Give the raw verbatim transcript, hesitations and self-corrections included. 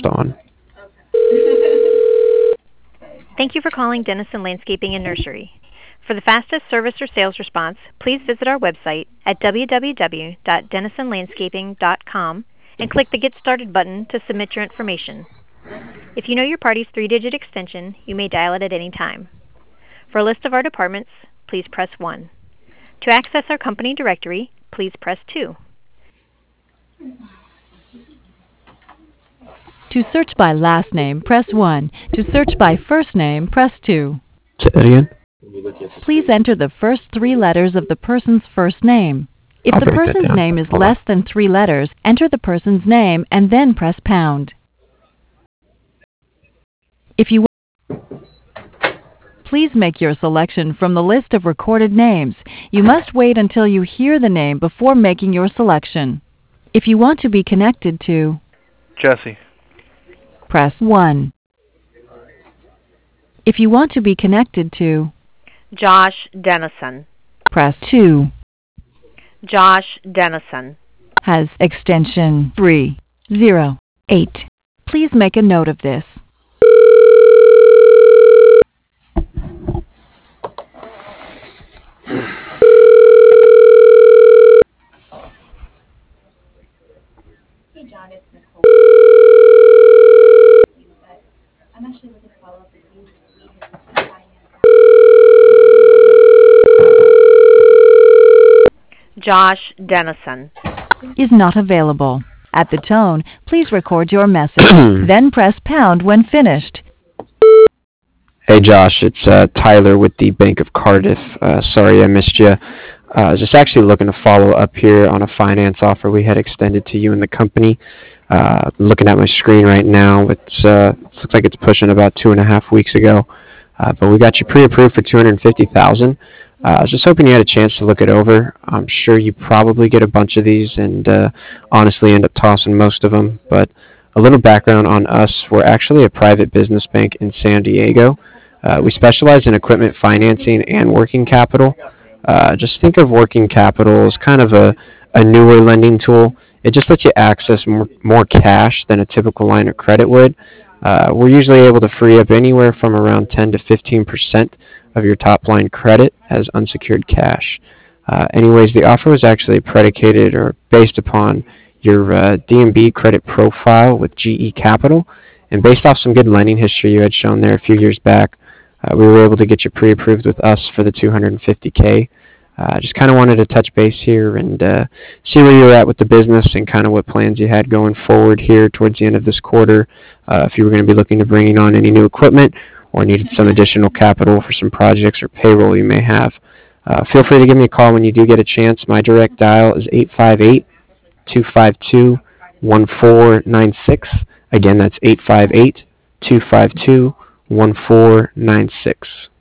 passed on. Thank you for calling Dennison Landscaping and Nursery. For the fastest service or sales response, please visit our website at w w w dot dennison landscaping dot com and click the Get Started button to submit your information. If you know your party's three-digit extension, you may dial it at any time. For a list of our departments, please press one. To access our company directory, please press two. To search by last name, press one. To search by first name, press two. Say that again? Please enter the first three letters of the person's first name. If I'll the break that person's down. name is Hold less on. than three letters, enter the person's name and then press pound. If you Please make your selection from the list of recorded names. You must wait until you hear the name before making your selection. If you want to be connected to, Jesse. press one. If you want to be connected to, Josh Dennison. press two. Josh Dennison. Has extension three zero eight. Please make a note of this. Hey John, it's Nicole. I'm actually looking to follow up with you this week and finance. Josh Dennison. Is not available. At the tone, please record your message, then press pound when finished. Hey Josh, it's uh, Tyler with the Bank of Cardiff. Uh, sorry I missed you. Uh, I was just actually looking to follow up here on a finance offer we had extended to you and the company. Uh, looking at my screen right now, it's uh, looks like it's pushing about two and a half weeks ago. Uh, but we got you pre-approved for two hundred fifty thousand dollars. Uh, I was just hoping you had a chance to look it over. I'm sure you probably get a bunch of these and uh, honestly end up tossing most of them. But a little background on us. We're actually a private business bank in San Diego. Uh, we specialize in equipment financing and working capital. Uh, just think of working capital as kind of a, a newer lending tool. It just lets you access more, more cash than a typical line of credit would. Uh, we're usually able to free up anywhere from around ten to fifteen percent of your top line credit as unsecured cash. Uh, anyways, the offer was actually predicated or based upon your uh, D and B credit profile with G E Capital, and based off some good lending history you had shown there a few years back, uh, we were able to get you pre-approved with us for the two hundred fifty K. I uh, just kind of wanted to touch base here and uh, see where you were at with the business and kind of what plans you had going forward here towards the end of this quarter. Uh, if you were going to be looking to bringing on any new equipment or needed some additional capital for some projects or payroll you may have. Uh, feel free to give me a call when you do get a chance. My direct dial is eight five eight, two five two, one four nine six. Again, that's eight five eight, two five two, one four nine six.